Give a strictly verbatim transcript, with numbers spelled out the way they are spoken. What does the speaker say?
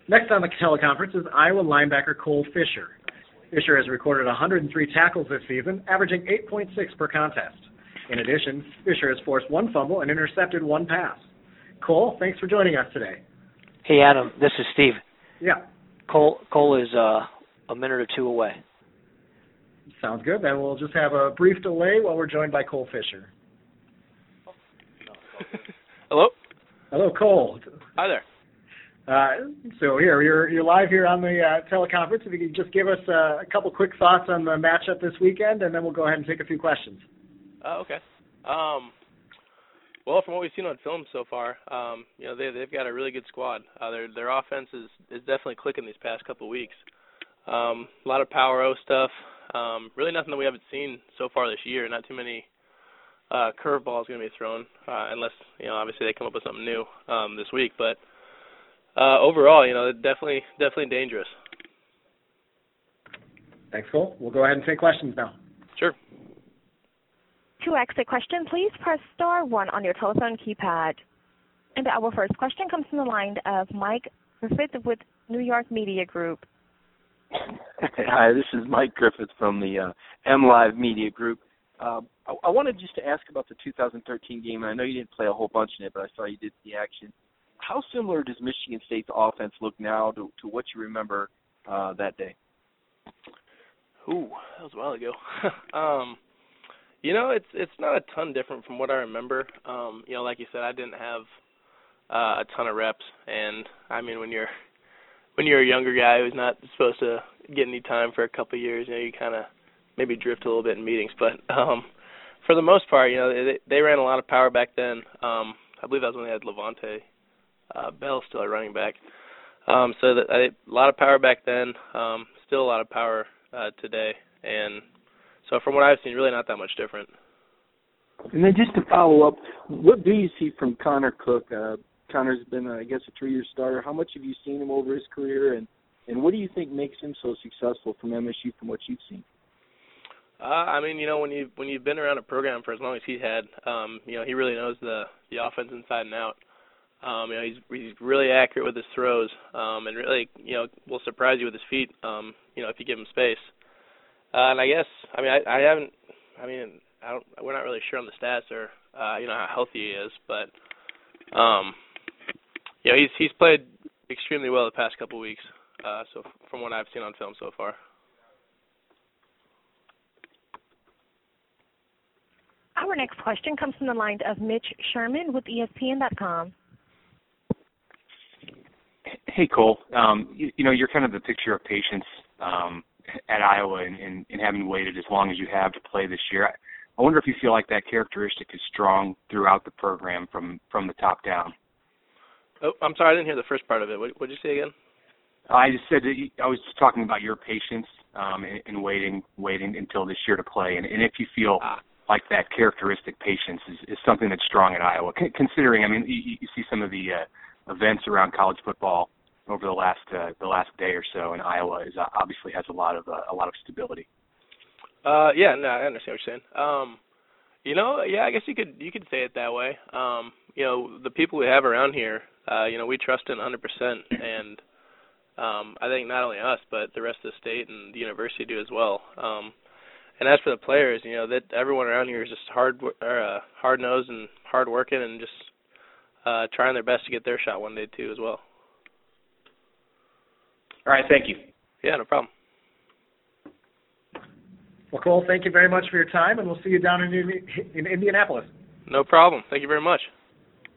Next on the teleconference is Iowa linebacker Cole Fisher. Fisher has recorded one hundred three tackles this season, averaging eight point six per contest. In addition, Fisher has forced one fumble and intercepted one pass. Cole, thanks for joining us today. Hey, Adam, this is Steve. Yeah. Cole Cole is uh, a minute or two away. Sounds good. Then we'll just have a brief delay while we're joined by Cole Fisher. Hello? Hello, Cole. Hi there. Uh, so here, you're you're live here on the uh, teleconference. If you could just give us uh, a couple quick thoughts on the matchup this weekend, and then we'll go ahead and take a few questions. Oh, okay. Um, well, from what we've seen on film so far, um, you know, they they've got a really good squad. Uh, their their offense is, is definitely clicking these past couple of weeks. Um, a lot of power O stuff. Um, really nothing that we haven't seen so far this year. Not too many uh, curveballs going to be thrown, uh, unless, you know, obviously they come up with something new um, this week. But uh, overall, you know, definitely definitely dangerous. Thanks, Cole. We'll go ahead and take questions now. Sure. To ask a question, please press star one on your telephone keypad. And our first question comes from the line of Mike Griffith with New York Media Group. Hi, this is Mike Griffith from the uh, M Live Media Group. Uh, I, I wanted just to ask about the two thousand thirteen game. I know you didn't play a whole bunch in it, but I saw you did the action. How similar does Michigan State's offense look now to, to what you remember uh, that day? Ooh, that was a while ago. um, you know, it's it's not a ton different from what I remember. Um, you know, like you said, I didn't have uh, a ton of reps, and I mean, when you're when you're a younger guy who's not supposed to get any time for a couple of years, you know, you kind of maybe drift a little bit in meetings. But um, for the most part, you know, they, they ran a lot of power back then. Um, I believe that was when they had Levante uh, Bell still at running back. Um, so that, I, a lot of power back then, um, still a lot of power uh, today. And so from what I've seen, really not that much different. And then just to follow up, what do you see from Connor Cook? Uh, Connor's been, uh, I guess, a three-year starter. How much have you seen him over his career, and, and what do you think makes him so successful from M S U from what you've seen? Uh, I mean, you know, when you when you've been around a program for as long as he had, um, you know, he really knows the the offense inside and out. Um, you know, he's he's really accurate with his throws, um, and really, you know, will surprise you with his feet. Um, you know, if you give him space. Uh, and I guess, I mean, I, I haven't, I mean, I don't, we're not really sure on the stats or, uh, you know, how healthy he is, but, um, you know, he's he's played extremely well the past couple of weeks. Uh, so from what I've seen on film so far. Our next question comes from the line of Mitch Sherman with E S P N dot com. Hey, Cole. Um, you, you know, you're kind of the picture of patience um, at Iowa and, and, and having waited as long as you have to play this year. I, I wonder if you feel like that characteristic is strong throughout the program from, from the top down. Oh, I'm sorry, I didn't hear the first part of it. What did you say again? I just said that you, I was just talking about your patience um, and, and waiting, waiting until this year to play, and, and if you feel ah. like that characteristic patience is, is something that's strong at Iowa. C- considering, I mean, you, you see some of the uh, events around college football over the last uh, the last day or so, and Iowa is uh, obviously has a lot of uh, a lot of stability. Uh, yeah, no, I understand what you're saying. Um, you know, yeah, I guess you could you could say it that way. Um, you know, the people we have around here, uh, you know, we trust in one hundred percent, and um, I think not only us, but the rest of the state and the university do as well. Um, and as for the players, you know, that everyone around here is just hard, or, uh, hard nosed and hard working, and just uh, trying their best to get their shot one day too as well. All right, thank you. Yeah, no problem. Well, Cole, thank you very much for your time, and we'll see you down in, in Indianapolis. No problem. Thank you very much.